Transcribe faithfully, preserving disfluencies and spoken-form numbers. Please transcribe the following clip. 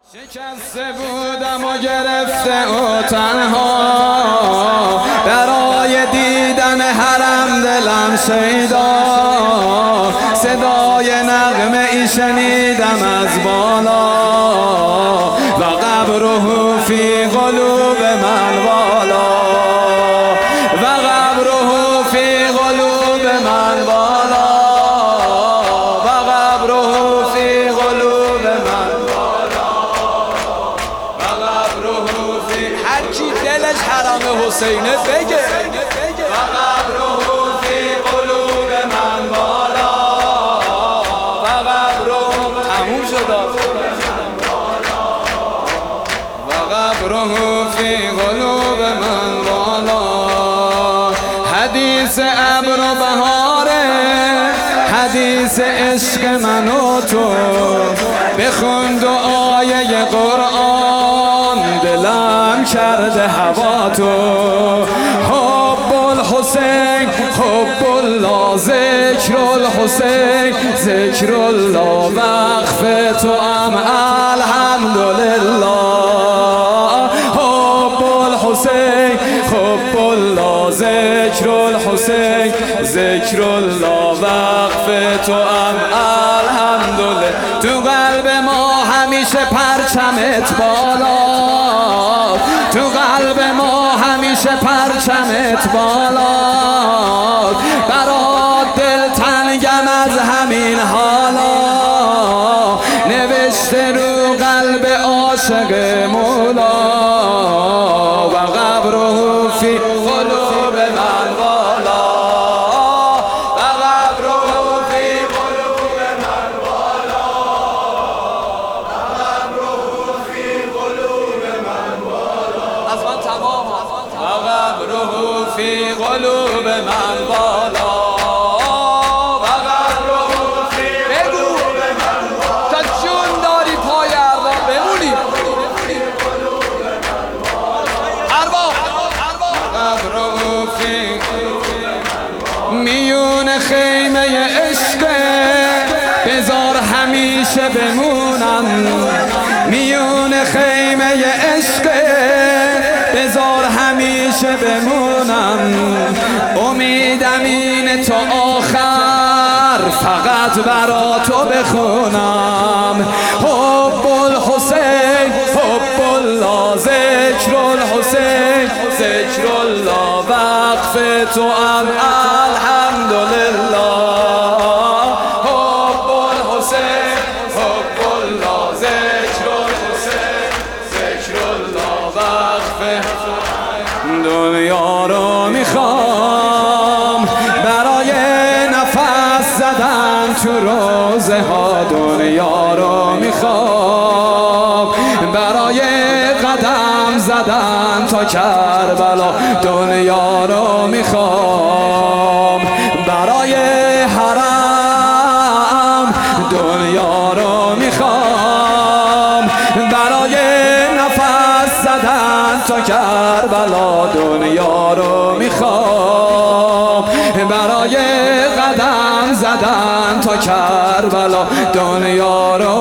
شکسته بودم و گرفته و تنها برای دیدن حرم دلم شیدا، صدای نغمه ای شنیدم از بالا و قبره فی قلوب من والا، و قبره فی قلوب من والا، و قبره فی قلوب من والا، و قبره فی هر کی دلش حرم حسینه بگه، و قبره فی قلوب من والا، و قبره تموم شد، و قبره فی قلوب من والا. حدیث ابر و بهاره، حدیث عشق من و تو، بخون دعای قرآن دلم کرده هوا تو. حب الحسین حب الله ذکر الحسین ذکر الله، وقف تو ام الحمدلله. حب الحسین حب الله ذکر الحسین ذکر الله، وقف تو ام الحمدلله. تو قلب ما همیشه پرچمت بالا، تو قلب ما همیشه پرچمت بالا، برات دل تنگم از همین حالا، نوشته رو قلب عاشق مولا، و قبره فی قلوب من والا، و قبره فی قلوب من والا، و قبره فی قلوب من والا. از من تمام، و قبره فی قلوب من والا، و قبره فی قلوب من والا. تا جون داری پای ارباب بمونی، ارباب قبره فی میون خیمه عشق، بذار همیشه بمونم میون خیمه عشق، بذار همیشه بمونم. امیدم اینه تا آخر فقط برا تو بخونم. حب الحسین حب الله ذکر الحسین ذکر الله، وقف تو ام الحمدلله. حب الحسین حب الله ذکر الحسین ذکر الله، وقف دنیا رو میخوام برای نفس زدن تو روزه ها، دنیا رو میخوام برای قدم زدن تا کربلا، دنیا رو میخوام برای حرم، دنیا رو میخوام برای نفس زدن تا کربلا، دنیا رو میخوام برای قدم زدن تا کربلا، دنیا رو